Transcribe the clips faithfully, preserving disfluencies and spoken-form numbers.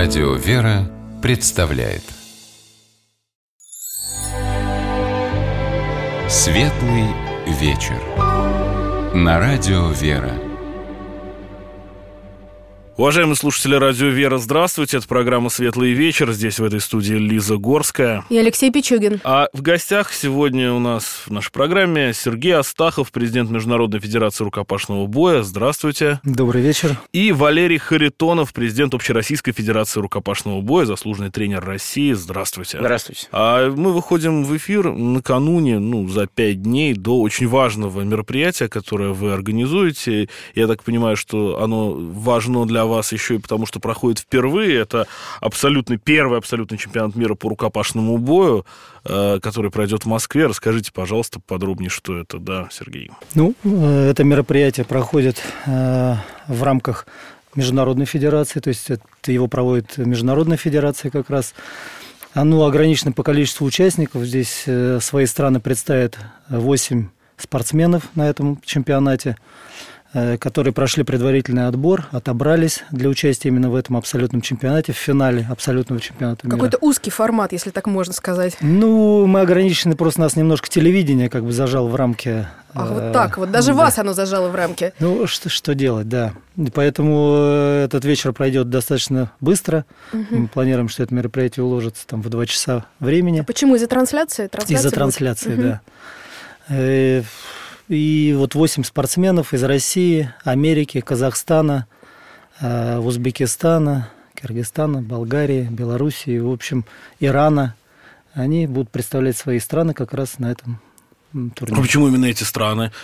Радио «Вера» представляет Светлый вечер на Радио «Вера». Уважаемые слушатели Радио «Вера», здравствуйте. Это программа «Светлый вечер». Здесь в этой студии Лиза Горская. И Алексей Пичугин. А в гостях сегодня у нас в нашей программе Сергей Астахов, президент Международной федерации рукопашного боя. Здравствуйте. Добрый вечер. И Валерий Харитонов, президент Общероссийской федерации рукопашного боя, заслуженный тренер России. Здравствуйте. Здравствуйте. А мы выходим в эфир накануне, ну, за пять дней до очень важного мероприятия, которое вы организуете. Я так понимаю, что оно важно для вас еще и потому, что проходит впервые. Это абсолютно первый абсолютный чемпионат мира по рукопашному бою, э, который пройдет в Москве. Расскажите, пожалуйста, подробнее, что это, да, Сергей? Ну, это мероприятие проходит э, в рамках Международной федерации, то есть это его проводит Международная федерация как раз. Оно ограничено по количеству участников. Здесь э, свои страны представят восемь спортсменов на этом чемпионате, которые прошли предварительный отбор, отобрались для участия именно в этом абсолютном чемпионате, в финале абсолютного чемпионата мира. Какой-то узкий формат, если так можно сказать. Ну, мы ограничены, просто нас немножко телевидение как бы зажало в рамки. Ах, вот так вот, даже да. Вас оно зажало в рамки. Ну, что, что делать, да. И поэтому этот вечер пройдет достаточно быстро. Угу. Мы планируем, что это мероприятие уложится там в два часа времени. А почему? Из-за трансляции? Трансляция Из-за будет? трансляции, угу. да. И вот восемь спортсменов из России, Америки, Казахстана, Узбекистана, Кыргызстана, Болгарии, Белоруссии, в общем, Ирана. Они будут представлять свои страны как раз на этом турнире. А почему именно эти страны?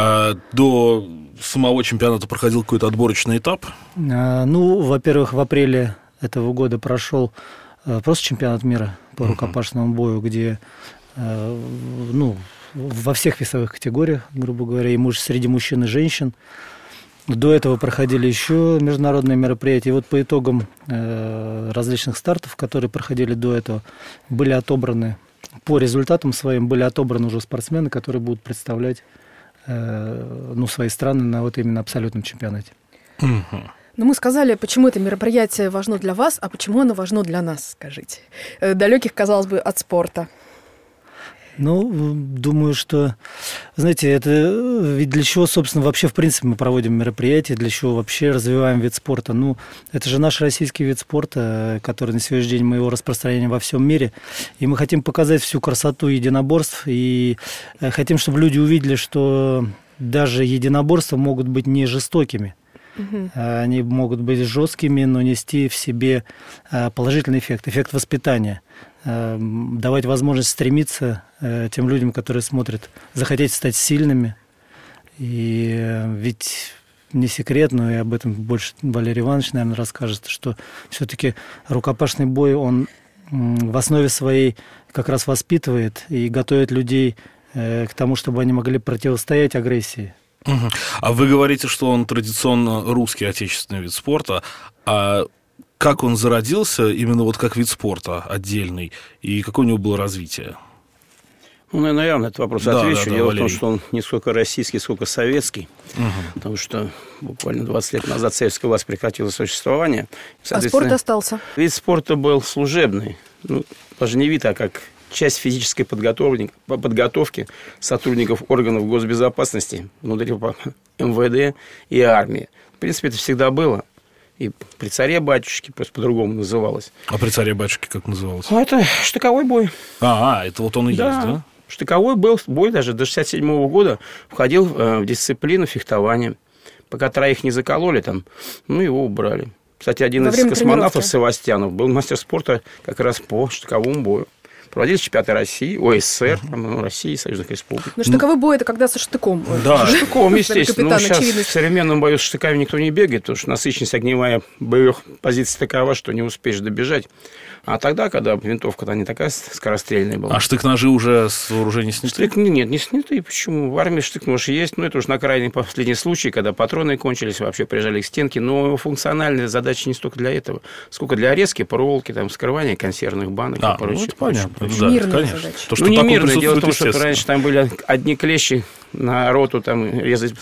До самого чемпионата проходил какой-то отборочный этап? Ну, во-первых, в апреле этого года прошел просто чемпионат мира по uh-huh. рукопашному бою, где, ну, во всех весовых категориях, грубо говоря, и муж, среди мужчин и женщин. До этого проходили еще международные мероприятия. И вот по итогам э, различных стартов, которые проходили до этого, были отобраны, по результатам своим, были отобраны уже спортсмены, которые будут представлять э, ну, свои страны на вот именно абсолютном чемпионате. Угу. Но мы сказали, почему это мероприятие важно для вас, а почему оно важно для нас, скажите. Далеких, казалось бы, от спорта. Ну, думаю, что, знаете, это ведь для чего, собственно, вообще, в принципе, мы проводим мероприятия, для чего вообще развиваем вид спорта. Ну, это же наш российский вид спорта, который на сегодняшний день мы его распространяем во всем мире. И мы хотим показать всю красоту единоборств, и хотим, чтобы люди увидели, что даже единоборства могут быть не жестокими. Угу. Они могут быть жесткими, но нести в себе положительный эффект, эффект воспитания. Давать возможность стремиться тем людям, которые смотрят, захотеть стать сильными. И ведь не секрет, но и об этом больше Валерий Иванович, наверное, расскажет, что все-таки рукопашный бой, он в основе своей как раз воспитывает и готовит людей к тому, чтобы они могли противостоять агрессии. Угу. А вы говорите, что он традиционно русский отечественный вид спорта, а как он зародился именно вот как вид спорта отдельный, и какое у него было развитие? Ну, наверное, я на этот вопрос да, отвечу. Да, да, Дело Валерий. в том, что он не сколько российский, сколько советский, угу. потому что буквально двадцать лет назад советская власть прекратила существование. А спорт остался? Вид спорта был служебный, ну, даже не вид, а как часть физической подготовки, подготовки сотрудников органов госбезопасности внутри эм вэ дэ и армии. В принципе, это всегда было. И при царе-батюшке, просто по-другому называлось. А при царе-батюшке как называлось? А это штыковой бой. А, это вот он и да. есть, да? Штыковой был, бой даже до шестьдесят седьмого года входил в дисциплину фехтования. Пока троих не закололи там, ну, его убрали. Кстати, один Во из космонавтов, Севастьянов, был мастер спорта как раз по штыковому бою. Проводились чемпионаты России, о эс эс эр, uh-huh. России, Союзных Республик. Ну, штыковой бой – это когда со штыком. Да, со штыком, естественно. Ну, сейчас очевидность. В современном бою с штыками никто не бегает, потому что насыщенность огневая боевых позиций такова, что не успеешь добежать. А тогда, когда винтовка-то не такая скорострельная была. А штык-ножи уже с вооружения сняты? Штык, нет, не сняты. Почему? В армии штык-нож есть. Ну, это уж на крайний последний случай, когда патроны кончились, вообще прижали к стенке. Но функциональная задача не столько для этого, сколько для резки, проволоки, там, скрывания консервных банок а, и прочее. Ну, это понятно. Да, мирная конечно. задача. То, что ну, не мирное. Дело в том, что раньше там были одни клещи на роту, там резать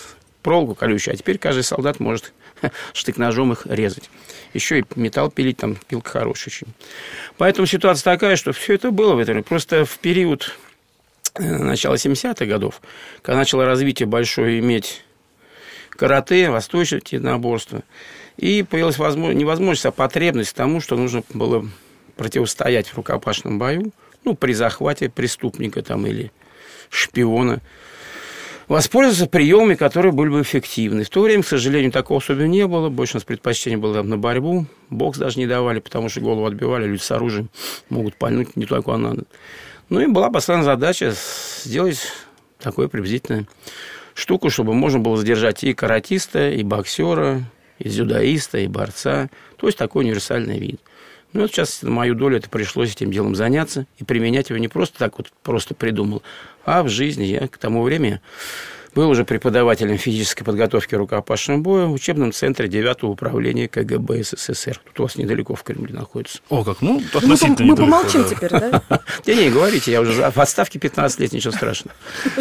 проволоку колючую, а теперь каждый солдат может штык-ножом их резать. Еще и металл пилить, там пилка хорошая очень. Поэтому ситуация такая, что все это было в этом. Просто в период начала семидесятых годов, когда начало развитие большое иметь карате, восточное единоборство, и появилась возможность, не возможность, а потребность к тому, что нужно было противостоять в рукопашном бою, ну, при захвате преступника там, или шпиона, воспользоваться приемами, которые были бы эффективны. В то время, к сожалению, такого особенно не было. Больше у нас предпочтение было на борьбу. Бокс даже не давали, потому что голову отбивали. Люди с оружием могут пальнуть не только надо. Ну, и была поставлена задача сделать такую приблизительную штуку, чтобы можно было задержать и каратиста, и боксера, и дзюдоиста, и борца. То есть такой универсальный вид. Ну, вот, в частности, на мою долю это пришлось этим делом заняться и применять его не просто так вот, просто придумал, а в жизни. Я к тому времени был уже преподавателем физической подготовки рукопашного боя в учебном центре девятого управления ка гэ бэ эс эс эс эр. Тут у вас недалеко в Кремле находится. О, как, ну, Мы, мы помолчим да. теперь, да? Да не, говорите, я уже в отставке пятнадцать лет, ничего страшного.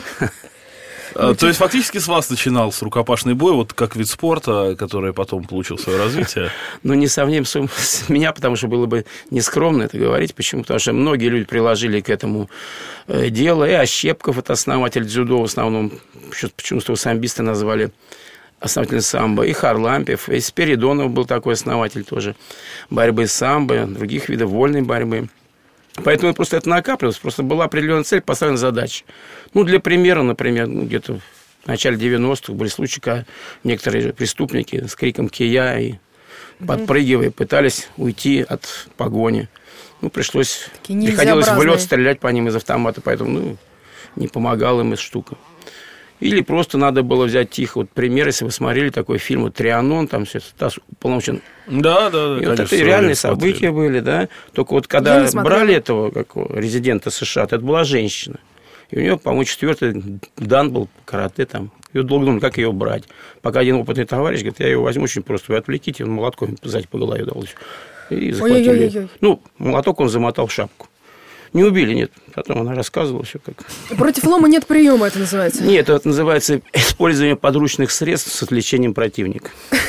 То есть, фактически с вас начинался рукопашный бой, вот как вид спорта, который потом получил свое развитие? Ну, не совсем с меня, потому что было бы нескромно это говорить. Почему? Потому что многие люди приложили к этому дело. И Ощепков, это основатель дзюдо, в основном, почему-то самбисты назвали основатель самбо, и Харлампев, и Спиридонов был такой основатель тоже борьбы самбо, других видов вольной борьбы. Поэтому просто это накапливалось, просто была определенная цель, поставлена задача. Ну, для примера, например, ну, где-то в начале девяностых были случаи, когда некоторые преступники с криком «Кия» и подпрыгивая пытались уйти от погони. Ну, пришлось, приходилось в лед стрелять по ним из автомата, поэтому, ну, не помогала им эта штука. Или просто надо было взять тихо. Вот пример, если вы смотрели такой фильм вот, «Трианон», там все это уполномочен. Да, да, да. И вот это реальные события были, да. Только вот когда брали этого как, резидента США, это была женщина. И у нее, по-моему, четвертый дан был карате там. Ее долго думали, как ее брать. Пока один опытный товарищ говорит, я ее возьму очень просто, вы отвлеките, он молотком сзади по голове дал. И захватили. Ой-ой-ой. Ну, молоток он замотал в шапку. Не убили, нет. Потом она рассказывала все как. Против лома нет приема, это называется? Нет, это называется использование подручных средств с отвлечением противника.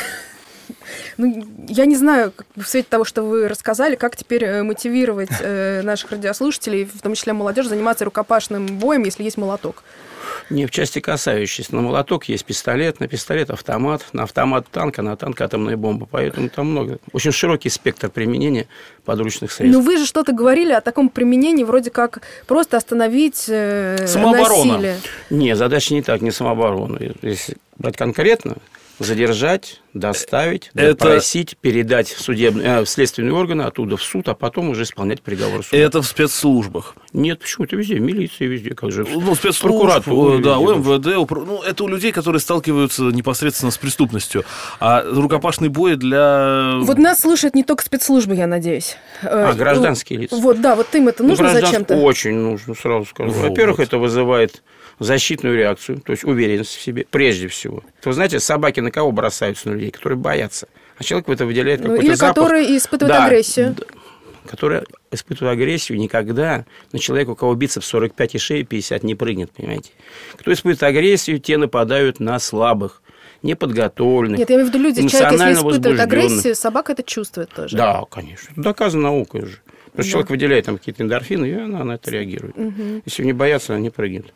Ну, я не знаю, в свете того, что вы рассказали, как теперь мотивировать наших радиослушателей, в том числе молодежь, заниматься рукопашным боем, если есть молоток. Не в части касающейся. На молоток есть пистолет, на пистолет автомат, на автомат танк, а на танк атомная бомба. Поэтому там много. Очень широкий спектр применения подручных средств. Но вы же что-то говорили о таком применении, вроде как просто остановить э, насилие. Не, задача не так, не самооборона. Если брать конкретно, задержать, доставить, допросить, это... передать в, судебные, э, в следственные органы, оттуда в суд, а потом уже исполнять приговор суда. Это в спецслужбах? Нет, почему? Это везде, в милиции, везде. Как же. Ну, спецслужб, да, у эм вэ дэ, ну, это у людей, которые сталкиваются непосредственно с преступностью. А рукопашный бой для... Вот нас слушают не только спецслужбы, я надеюсь. А, гражданские лица. Вот, да, вот им это нужно ну, зачем-то? Очень нужно, сразу скажу. Вот. Во-первых, это вызывает защитную реакцию, то есть уверенность в себе, прежде всего. Вы знаете, собаки на кого бросаются? На людей, которые боятся. А человек в это выделяет какой-то ну, или запах. Или которые испытывают да, агрессию. Да, которые испытывают агрессию никогда на человека, у кого бицепс сорок пять и шея пятьдесят, не прыгнет, понимаете. Кто испытывает агрессию, те нападают на слабых, неподготовленных. Нет, я имею в виду люди, человек, если испытывает агрессию, собака это чувствует тоже. Да, конечно. Это доказано наукой уже. Просто да. человек выделяет там какие-то эндорфины, и она на это реагирует. Угу. Если не боятся, она не прыгнет.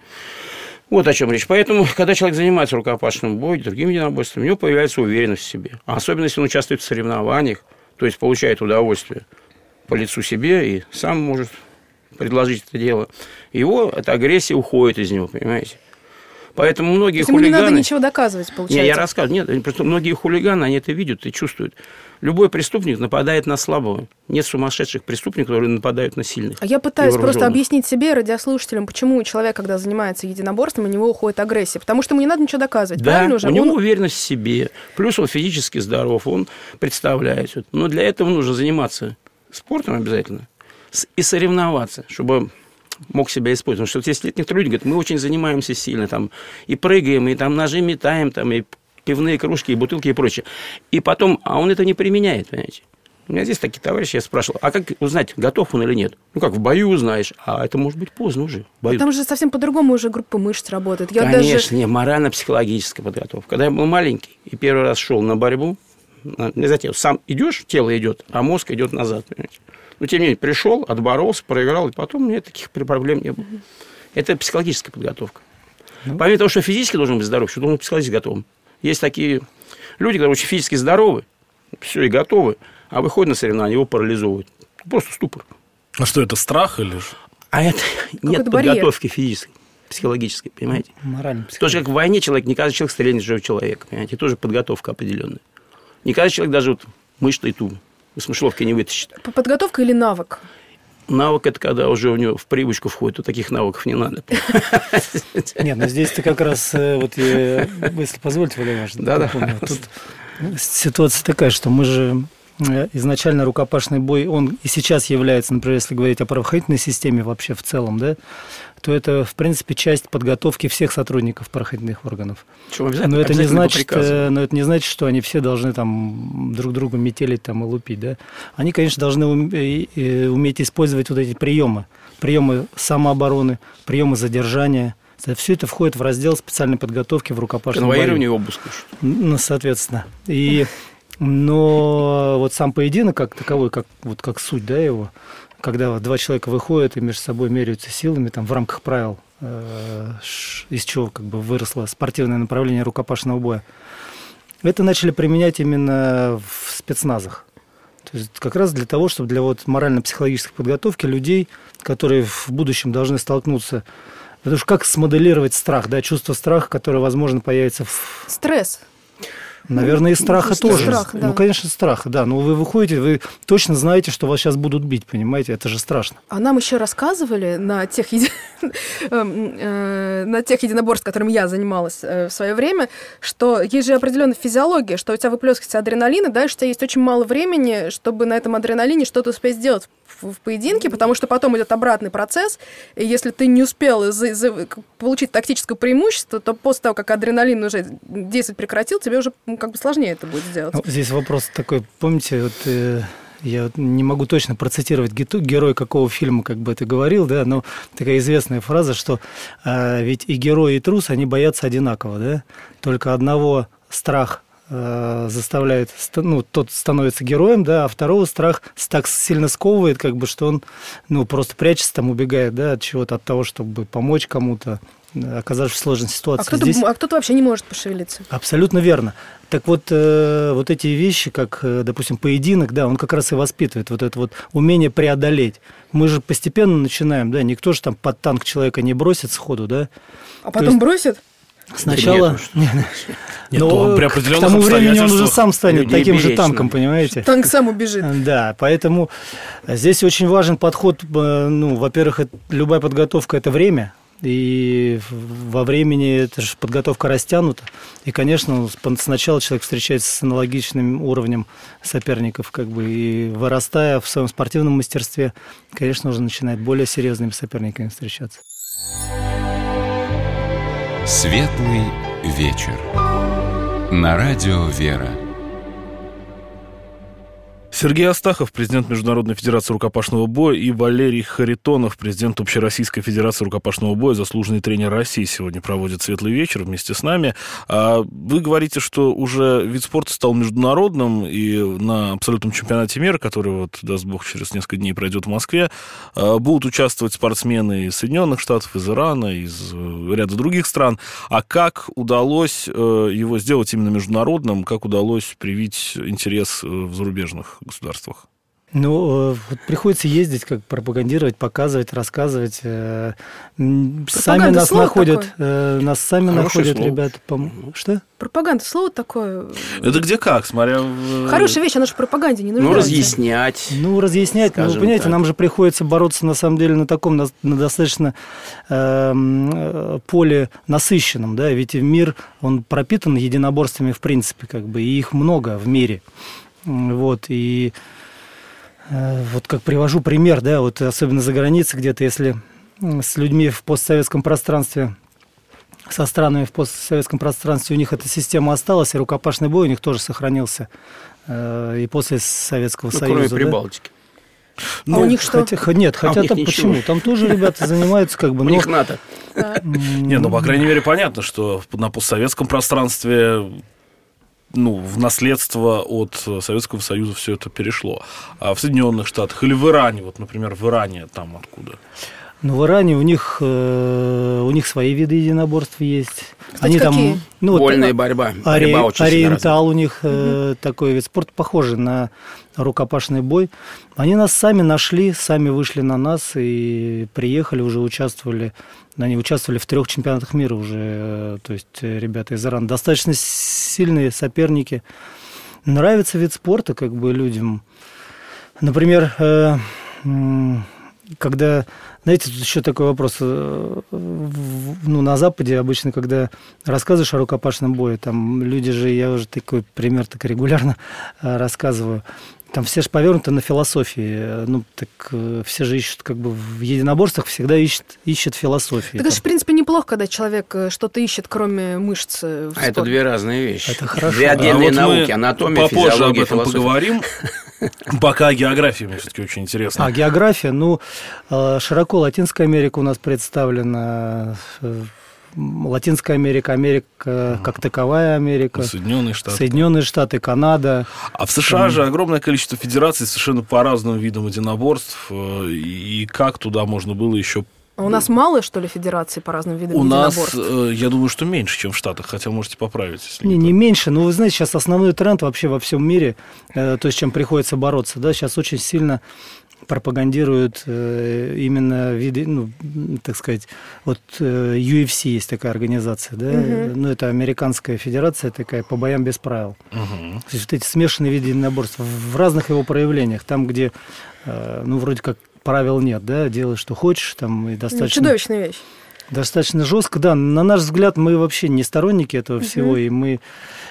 Вот о чем речь. Поэтому, когда человек занимается рукопашным боем, другим единоборством, у него появляется уверенность в себе. А особенно, если он участвует в соревнованиях, то есть получает удовольствие по лицу себе и сам может предложить это дело, его эта агрессия уходит из него, понимаете? Поэтому многие Ему хулиганы... не надо ничего доказывать, получается. Не, я рассказываю. Нет, просто многие хулиганы, они это видят и чувствуют. Любой преступник нападает на слабого. Нет сумасшедших преступников, которые нападают на сильных. А я пытаюсь просто объяснить себе, радиослушателям, почему человек, когда занимается единоборством, у него уходит агрессия. Потому что ему не надо ничего доказывать, да, правильно уже? у него он... уверенность в себе. Плюс он физически здоров, он представляет. Но для этого нужно заниматься спортом обязательно и соревноваться, чтобы... мог себя использовать. Потому что если некоторые люди говорят, мы очень занимаемся сильно, там, и прыгаем, и там ножи метаем, там, и пивные кружки, и бутылки, и прочее. И потом, а он это не применяет, понимаете. У меня здесь такие товарищи, я спрашивал, а как узнать, готов он или нет? Ну, как в бою узнаешь, а это может быть поздно уже. А там же совсем по-другому уже группа мышц работает. Я Конечно, даже... не, морально-психологическая подготовка. Когда я был маленький и первый раз шел на борьбу, не затем, сам идешь, тело идет, а мозг идет назад, понимаете? Но, тем не менее, пришел, отборолся, проиграл, и потом у меня таких проблем не было. Mm-hmm. Это психологическая подготовка. Mm-hmm. Помимо того, что физически должен быть здоров, что должен быть психологически готовым. Есть такие люди, которые очень физически здоровы, все и готовы, а выходят на соревнования, его парализовывают. Просто ступор. А что, это страх или же? А это нет барьер. Подготовки физической, психологической, понимаете? Морально. Тоже как в войне человек, не каждый человек стреляет в живого человека, понимаете? Тоже подготовка определенная. Не каждый человек даже вот мышцы и ту из мышеловки не вытащит. Подготовка или навык? Навык – это когда уже у него в привычку входит, вот таких навыков не надо. Нет, но здесь-то как раз, вот я, если позволите, Валерий Иванович, да, тут ситуация такая, что мы же изначально рукопашный бой, он и сейчас является, например, если говорить о правоохранительной системе вообще в целом, да, то это, в принципе, часть подготовки всех сотрудников правоохранительных органов. Чего, но, это не значит, но это не значит, что они все должны там друг друга метелить там, и лупить. Да? Они, конечно, должны уметь использовать вот эти приемы. Приемы самообороны, приемы задержания. Все это входит в раздел специальной подготовки в рукопашном бою. Конвоирование и обыск. Ну, соответственно. И, но вот сам поединок как таковой, как, вот как суть, да, его, когда два человека выходят и между собой меряются силами там, в рамках правил, э, из чего как бы выросло спортивное направление рукопашного боя, это начали применять именно в спецназах. То есть как раз для того, чтобы для вот морально-психологической подготовки людей, которые в будущем должны столкнуться. Потому что как смоделировать страх, да, чувство страха, которое, возможно, появится в... Стресс. Наверное, и страха ну, тоже. Страх, да. Ну, конечно, страха, да. Но вы выходите, вы точно знаете, что вас сейчас будут бить, понимаете? Это же страшно. А нам еще рассказывали на тех, еди... на тех единоборствах, которыми я занималась в свое время, что есть же определенная физиология, что у тебя выплескивается адреналин, и дальше у тебя есть очень мало времени, чтобы на этом адреналине что-то успеть сделать в поединке, потому что потом идет обратный процесс, и если ты не успел за- за- получить тактическое преимущество, то после того, как адреналин уже действовать прекратил, тебе уже ну, как бы сложнее это будет сделать. Ну, здесь вопрос такой, помните, вот, э, я вот не могу точно процитировать герой какого фильма, как бы это говорил, да, но такая известная фраза, что э, ведь и герой, и трус, они боятся одинаково, да, только одного страх заставляет, ну, тот становится героем, да, а второго страх так сильно сковывает, как бы, что он, ну, просто прячется там, убегает, да, от чего-то, от того, чтобы помочь кому-то, оказавшись в сложной ситуации. А кто-то, Здесь... а кто-то вообще не может пошевелиться. Абсолютно верно. Так вот, э, вот эти вещи, как, допустим, поединок, да, он как раз и воспитывает вот это вот умение преодолеть. Мы же постепенно начинаем, да, никто же там под танк человека не бросит сходу, да. А потом есть... бросит? Сначала... Нет, но он при к тому времени он уже сам станет таким же танком, понимаете? Танк сам убежит. Да, поэтому здесь очень важен подход. Ну, во-первых, любая подготовка – это время. И во времени эта же подготовка растянута. И, конечно, сначала человек встречается с аналогичным уровнем соперников, как бы, и вырастая в своем спортивном мастерстве, конечно, уже начинает более серьезными соперниками встречаться. Светлый вечер. На радио «Вера». Сергей Астахов, президент Международной федерации рукопашного боя, и Валерий Харитонов, президент Общероссийской федерации рукопашного боя, заслуженный тренер России, сегодня проводит «Светлый вечер» вместе с нами. Вы говорите, что уже вид спорта стал международным, и на абсолютном чемпионате мира, который, вот, даст бог, через несколько дней пройдет в Москве, будут участвовать спортсмены из Соединенных Штатов, из Ирана, из ряда других стран. А как удалось его сделать именно международным, как удалось привить интерес в зарубежных государствах? Ну, вот приходится ездить, как пропагандировать, показывать, рассказывать. Пропаганда сами нас находят, такое. нас сами Хорошее находят, слово. Ребята. Пом... Что? Пропаганда, слово такое. Это где как, смотря... Хорошая вещь, она же в пропаганде не нужна. Ну, разъяснять. Ну, разъяснять. Ну, вы понимаете, так. Нам же приходится бороться, на самом деле, на таком, на, на достаточно э, поле насыщенном, да, ведь мир, он пропитан единоборствами, в принципе, как бы, и их много в мире. Вот, и э, вот как привожу пример, да, вот особенно за границей где-то, если с людьми в постсоветском пространстве, со странами в постсоветском пространстве у них эта система осталась, и рукопашный бой у них тоже сохранился и после Советского ну, Союза. Кроме да? Прибалтики. Ну, а у них что? Хотя, нет, хотя а там почему? ничего. Там тоже ребята занимаются как бы... У но... них НАТО. Не, ну, по крайней мере, понятно, что на постсоветском пространстве, ну, в наследство от Советского Союза все это перешло. А в Соединенных Штатах или в Иране, вот, например, в Иране там откуда? Ну, в Иране у них, э, у них свои виды единоборств есть. Кстати, Они какие? там, ну, вот, Вольная борьба. Ори... Борьба очень сильно Ориентал у них э, такой вид спорта, похожий на рукопашный бой. Они нас сами нашли, сами вышли на нас и приехали, уже участвовали. Они участвовали в трех чемпионатах мира уже, э, то есть э, ребята из Ирана. Достаточно сильные соперники. Нравится вид спорта как бы людям. Например, э, э, когда... Знаете, тут еще такой вопрос. Ну, на Западе обычно, когда рассказываешь о рукопашном бое, там люди же, я уже такой пример так регулярно рассказываю, там все же повернуты на философии. Ну, так все же ищут, как бы в единоборствах всегда ищут, ищут философии. Так это же, в принципе, неплохо, когда человек что-то ищет, кроме мышц. В А это две разные вещи. Это хорошо. Две отдельные А вот науки. мы Анатомия, попозже физиология, об этом философия. поговорим. Пока география мне все-таки очень интересна. А география, ну, широко Латинская Америка у нас представлена. Латинская Америка, Америка как таковая Америка. Соединенные Штаты. Соединенные Штаты, Канада. А в США же огромное количество федераций совершенно по разным видам единоборств. И как туда можно было еще... А у нас мало, что ли, федераций по разным видам У нас, единоборств? я думаю, что меньше, чем в Штатах, хотя можете поправить, если Не, не не так. меньше, но вы знаете, сейчас основной тренд вообще во всем мире, э, то, с чем приходится бороться, да, сейчас очень сильно пропагандируют э, именно виды, ну, так сказать, вот э, ю эф си есть такая организация, да, Мгм. ну, это американская федерация такая по боям без правил. Мгм. То есть вот эти смешанные виды единоборств в разных его проявлениях, там, где, э, ну, вроде как правил нет, да, делай, что хочешь, там, и достаточно... Чудовищная вещь. Достаточно жестко, да. На наш взгляд, мы вообще не сторонники этого всего, и мы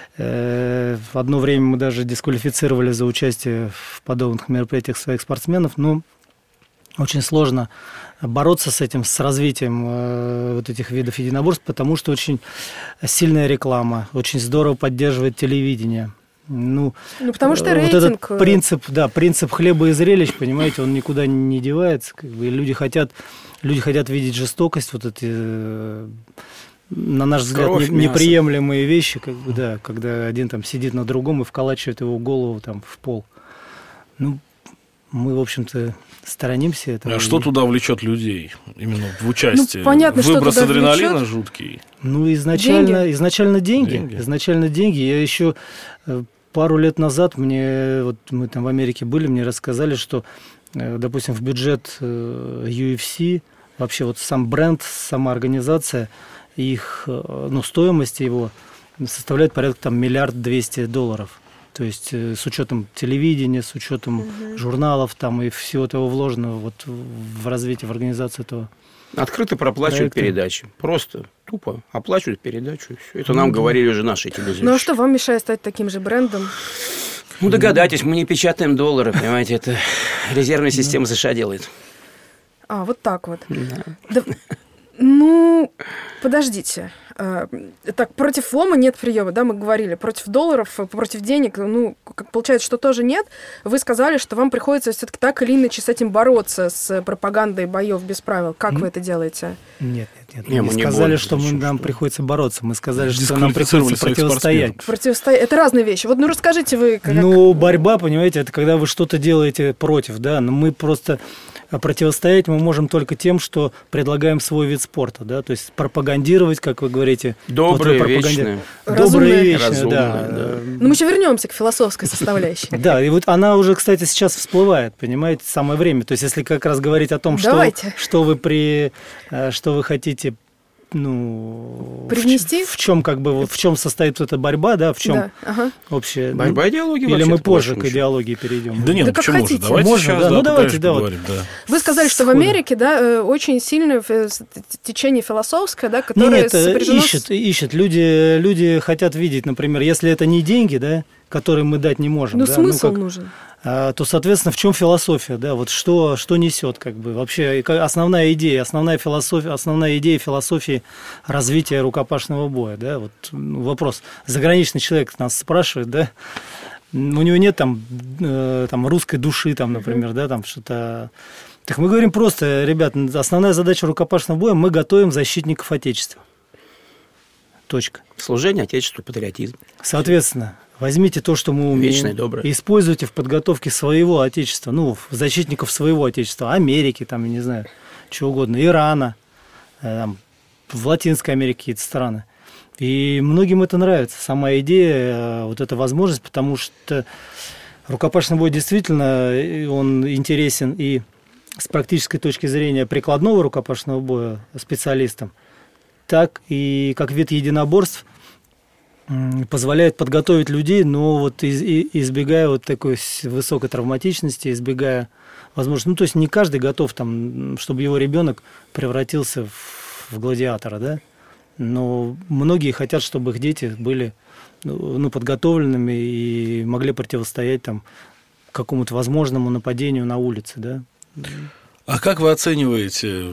э, в одно время мы даже дисквалифицировали за участие в подобных мероприятиях своих спортсменов, но очень сложно бороться с этим, с развитием э, вот этих видов единоборств, потому что очень сильная реклама, очень здорово поддерживает телевидение. Ну, Ну, потому что э, рейтинг... Вот этот принцип, да, принцип хлеба и зрелищ, понимаете, он никуда не девается. Как бы, и люди хотят, люди хотят видеть жестокость, вот эти, э, на наш взгляд, Кровь, не- мясо. неприемлемые вещи, как бы, да, когда один там сидит на другом и вколачивает его голову там в пол. Ну, мы, в общем-то, сторонимся этого. А что И- туда влечет людей? Именно в участии? Ну, понятно, что Выброс туда адреналина влечет. жуткий. Ну, изначально Деньги? изначально деньги. Деньги. Изначально деньги. Я еще э, пару лет назад, мне, вот мы там в Америке были, мне рассказали, что, э, допустим, в бюджет э, ю эф си, вообще вот сам бренд, сама организация, их, э, ну, стоимость его составляет порядка там миллиард двести долларов. То есть э, с учетом телевидения, с учетом журналов там и всего того вложенного вот в в развитие, в организацию этого. Открыто проплачивают Проекты. передачи. Просто, тупо оплачивают передачу. И все. Это нам говорили уже наши телевизоры. Ну, а что вам мешает стать таким же брендом? Ну, догадайтесь, мы не печатаем доллары, понимаете, это резервная система США делает. А, вот так вот. Да. Да, ну, подождите. А, Так, против лома нет приема, да, мы говорили. Против долларов, против денег, ну, как получается, что тоже нет. Вы сказали, что вам приходится все-таки так или иначе с этим бороться, с пропагандой боев без правил. Как вы это делаете? Нет, нет, нет. Не, Мы мы не не сказали, боремся, что мы, зачем, нам что? приходится бороться. Мы сказали, что нам Дисквалифицировали приходится своих противостоять. спортсменов. Противостоять. Это разные вещи. Вот, ну, расскажите вы, как... Ну, борьба, понимаете, это когда вы что-то делаете против, да, но мы просто противостоять мы можем только тем, что предлагаем свой вид спорта, да, то есть пропагандировать, как вы говорите. Добрые, вот вы пропаганди- вечные. Добрые, Разумные. вечные, Разумные, да. да. Ну, мы еще вернемся к философской составляющей. Да, и вот она уже, кстати, сейчас всплывает, понимаете, самое время. То есть, если как раз говорить о том, что, Давайте. что вы при, э, что вы хотите, ну, Привнести? в, чем как бы вот в чем состоит эта борьба, да, в чем Да, ага. общая. ну, Борьба идеологии или вообще-то, мы по позже большому к счету. идеологии перейдем. Да нет, Да ну как почему хотите. же? Давайте Можно, сейчас да? да, Ну, давайте, подальше да, вот. поговорим, да. Вы сказали, что в Сходу. Америке, да, э, очень сильное э, с- т- течение философское, да, Не, которое нет, э, сопряжено с- ищет, ищет. Люди, люди хотят видеть, например, если это не деньги, да, которые мы дать не можем. Ну, да, смысл как- нужен. а, то, соответственно, в чем философия, да, вот что, что несет, как бы, вообще, и ка- основная идея, основная философия, основная идея философии развития рукопашного боя, да, вот ну, вопрос. Заграничный человек нас спрашивает, да, у него нет там, э, там русской души, там, например, mm-hmm. да, там что-то... Так мы говорим просто, ребят, основная задача рукопашного боя – мы готовим защитников Отечества. Точка. Служение Отечеству, патриотизм. Соответственно, возьмите то, что мы умеем, вечное, доброе, и используйте в подготовке своего Отечества, ну, защитников своего Отечества, Америки, там, я не знаю, чего угодно, Ирана, там, в Латинской Америке какие-то страны. И многим это нравится, сама идея, вот эта возможность, потому что рукопашный бой действительно, он интересен и с практической точки зрения прикладного рукопашного боя специалистам, так и как вид единоборств позволяет подготовить людей, но вот избегая вот такой высокой травматичности, избегая возможности, ну то есть не каждый готов там, чтобы его ребенок превратился в, в гладиатора, да, но многие хотят, чтобы их дети были ну, подготовленными и могли противостоять там какому-то возможному нападению на улице, да. А как вы оцениваете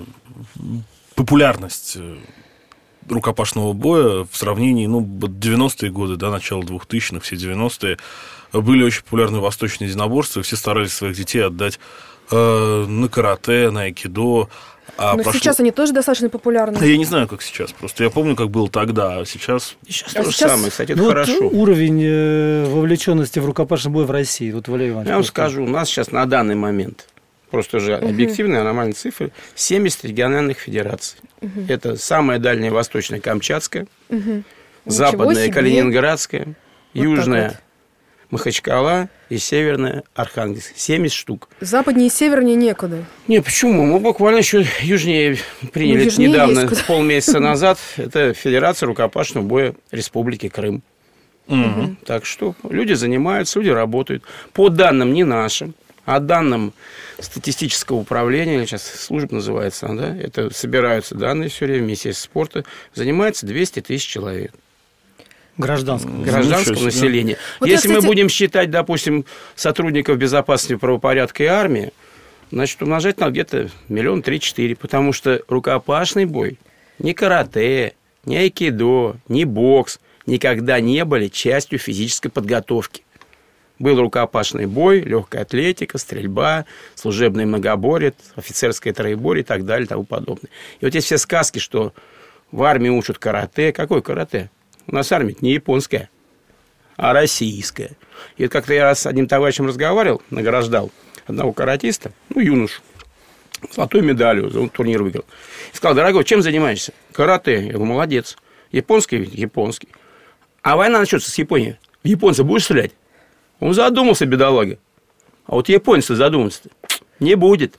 популярность рукопашного боя в сравнении, ну, девяностые годы, да, начало двухтысячных, все девяностые, были очень популярны восточные единоборства, и все старались своих детей отдать э, на карате, на айкидо. А Но прошло... сейчас они тоже достаточно популярны. Я не знаю, как сейчас, просто я помню, как было тогда, а сейчас... Сейчас а то сейчас... же самое, кстати, это ну, хорошо. Вот уровень вовлеченности в рукопашный бой в России, вот Валерий Иванович. Я вам скажу, у нас сейчас на данный момент, просто уже угу. объективные, нормальные цифры, семьдесят региональных федераций. Угу. Это самая дальняя восточная Камчатская, угу. западная Калининградская, вот южная вот. Махачкала и северная Архангельск. семьдесят штук. Западнее и севернее некуда. Не, почему? Мы буквально еще южнее приняли ну, южнее недавно, полмесяца назад. Это Федерация рукопашного боя Республики Крым. Угу. Так что люди занимаются, люди работают. По данным не нашим, а данным статистического управления, или сейчас служба называется, да, это собираются данные все время, Министерство спорта, занимается двести тысяч человек. Гражданского, гражданского ну, населения. Вот Если я, кстати... мы будем считать, допустим, сотрудников безопасности, правопорядка и армии, значит, умножать на где-то миллион три-четыре, потому что рукопашный бой, ни карате, ни айкидо, ни бокс никогда не были частью физической подготовки. Был рукопашный бой, легкая атлетика, стрельба, служебное многоборье, офицерское троеборье и так далее и тому подобное. И вот эти все сказки, что в армии учат карате. Какое карате? У нас армия не японская, а российская. И вот как-то я с одним товарищем разговаривал, награждал одного каратиста, ну, юношу, золотой медалью, он турнир выиграл. И сказал: дорогой, чем занимаешься? Карате. Я говорю: молодец. Японский? Японский. А война начнется с Японии. В японца будешь стрелять? Он задумался, бедолага. А вот японец-то задумался-то не будет.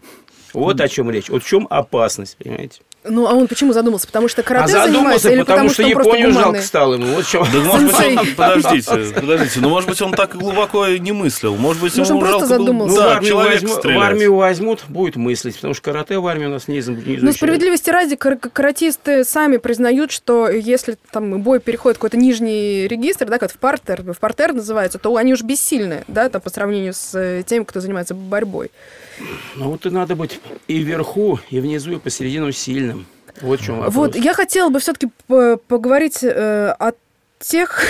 Вот о чем речь. Вот в чем опасность, понимаете? Ну, а он почему задумался? Потому что карате а занимается? Или потому, потому что, что Японию жалко стало ему. Вот чем. Да, может быть, он... Подождите, подождите. Ну, может быть, он так глубоко не мыслил. Может быть, может, ему он жалко задумался. было... Ну, да, в, армию человек возьму, в армию возьмут, будет мыслить. Потому что карате в армии у нас не изучают. Но справедливости ради, кар- каратисты сами признают, что если там бой переходит в какой-то нижний регистр, да, как в партер, в партер называется, то они уж бессильны, да, там, по сравнению с теми, кто занимается борьбой. Ну, вот и надо быть и вверху, и внизу, и посередину сильным. Вот в чем вопрос. Вот, я хотела бы все-таки поговорить э, о тех...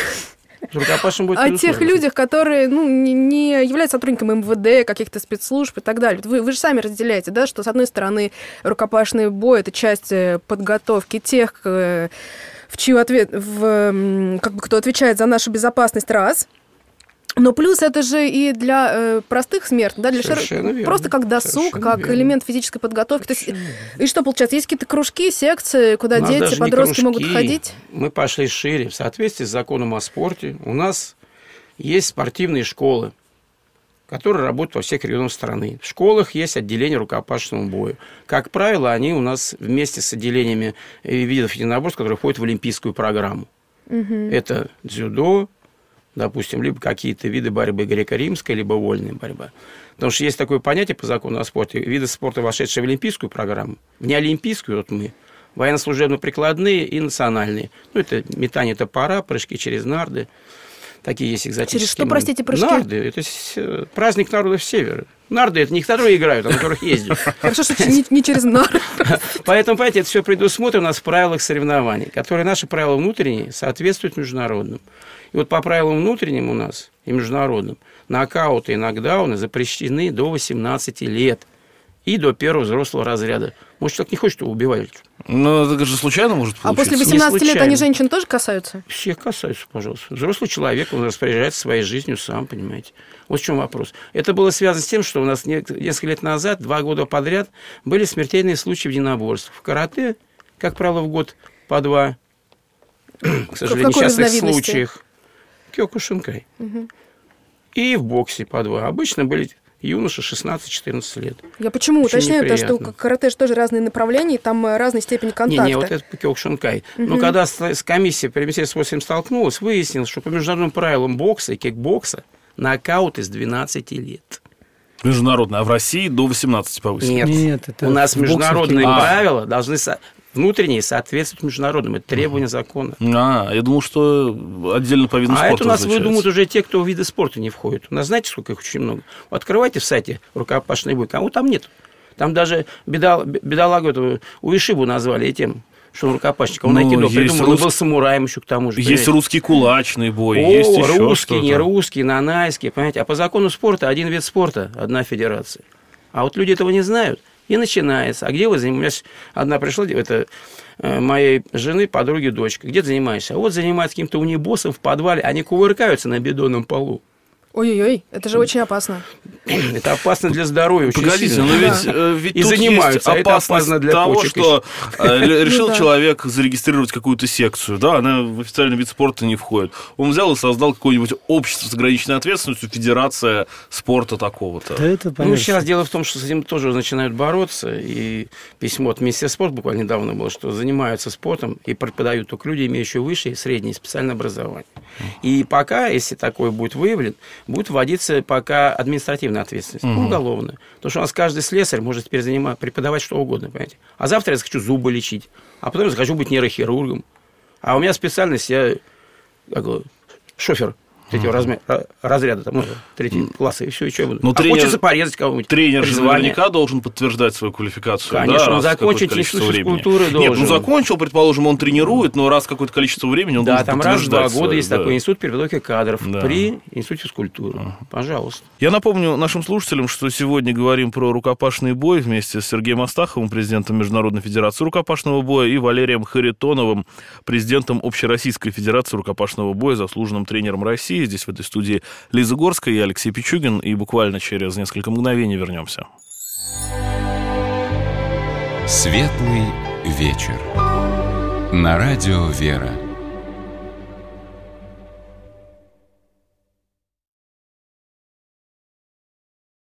О тех людях, которые ну, не, не являются сотрудниками эм вэ дэ, каких-то спецслужб и так далее. Вы, вы же сами разделяете, да, что, с одной стороны, рукопашный бой – это часть подготовки тех, в чью ответ, в, как бы, кто отвечает за нашу безопасность, раз. Но плюс это же и для э, простых смертных, да, для шир... просто как досуг, Совершенно как верно. Элемент физической подготовки. То есть, и что получается? Есть какие-то кружки, секции, куда дети, подростки могут ходить? Мы пошли шире. В соответствии с законом о спорте у нас есть спортивные школы, которые работают во всех регионах страны. В школах есть отделение рукопашного боя. Как правило, они у нас вместе с отделениями видов единоборств, которые входят в олимпийскую программу. Угу. Это дзюдо, допустим, либо какие-то виды борьбы греко-римская, либо вольная борьба. Потому что есть такое понятие по закону о спорте, виды спорта, вошедшие в олимпийскую программу, в неолимпийскую, вот мы, военнослужебно-прикладные и национальные. Ну, это метание топора, прыжки через нарды. такие есть экзотические. Через что, простите, прыжки? Нарды. Это праздник народов Севера. Нарды – это не которые играют, а на которых ездят. Хорошо, что не через нарды. Поэтому, понимаете, это все предусмотрено у нас в правилах соревнований, которые наши правила внутренние соответствуют международным. И вот по правилам внутренним у нас и международным нокауты и нокдауны запрещены до восемнадцати лет и до первого взрослого разряда. Может, человек не хочет его убивать. Ну, это же случайно может получиться. А после восемнадцати лет они женщин тоже касаются? Всех касаются, пожалуйста. Взрослый человек, он распоряжается своей жизнью сам, понимаете. Вот в чем вопрос. Это было связано с тем, что у нас несколько лет назад, два года подряд, были смертельные случаи в единоборствах. В карате, как правило, в год по два, к сожалению, в несчастных случаях. Кёкушинкай. Угу. И в боксе по два. Обычно были юноши шестнадцать-четырнадцать лет. Я почему Очень уточняю, потому неприятно. что карате же тоже разные направления, там разная степень контакта. Не, не, вот это Кёкушинкай. Угу. Но когда с комиссией по семьдесят восемь столкнулась, выяснилось, что по международным правилам бокса и кикбокса нокаут из двенадцати лет. Международный, а в России до восемнадцати повысили? Нет, Нет, это у нас международные а. правила должны со... внутренние соответствовать международным. Это требования закона. А, я думал, что отдельно по виду а спорта. А это у нас изучается. выдумают уже те, кто в виды спорта не входит. У нас, знаете, сколько их очень много? Открывайте в сайте рукопашный бой, кого там нет. Там даже бедол... бедолагу этого Уишибу назвали этим, что он рукопашник. Он ну, айкидо придумал, рус... он был самураем еще к тому же. Есть понимаете? русский кулачный бой, О, есть еще русский, что-то. не русский, нанайский, понимаете. А по закону спорта один вид спорта, одна федерация. А вот люди этого не знают. И начинается. А где вы занимаетесь? Одна пришла, это э, моей жены, подруги, дочка. Где ты занимаешься? А вот занимается каким-то унибоссом в подвале. Они кувыркаются на бетонном полу. Ой-ой-ой, это же очень опасно. Это опасно для здоровья. Очень Погодите, сильно. но ведь, да. ведь и тут занимаются, есть а это опасность опасно для того, почек что еще. решил человек зарегистрировать какую-то секцию, да, она в официальный вид спорта не входит. Он взял и создал какое-нибудь общество с ограниченной ответственностью, федерация спорта такого-то. Да, это ну, сейчас дело в том, что с этим тоже начинают бороться, и письмо от Министерства спорта буквально недавно было, что занимаются спортом и преподают только люди, имеющие высшее и среднее специальное образование. И пока, если такое будет выявлен, будет вводиться пока административная ответственность, угу. уголовная. Потому что у нас каждый слесарь может теперь занимать, преподавать что угодно, понимаете. А завтра я захочу зубы лечить, а потом я захочу быть нейрохирургом. А у меня специальность, я как, шофер третьего размера, разряда, там, ну, третьего класса, и все, и что я буду. Но а тренер, хочется порезать кого-нибудь. Тренер же наверняка должен подтверждать свою квалификацию. Конечно, да, он закончит институт физкультуры Нет, должен. ну закончил, предположим, он тренирует, но раз какое-то количество времени он да, должен там раз в два года свою, есть да. такой институт переподготовки кадров да. при институте физкультуры. Uh-huh. Пожалуйста. Я напомню нашим слушателям, что сегодня говорим про рукопашный бой вместе с Сергеем Астаховым, президентом Международной федерации рукопашного боя, и Валерием Харитоновым, президентом Общероссийской федерации рукопашного боя, заслуженным тренером России. Здесь в этой студии Лиза Горская и Алексей Пичугин, и буквально через несколько мгновений вернемся. Светлый вечер. На радио «Вера».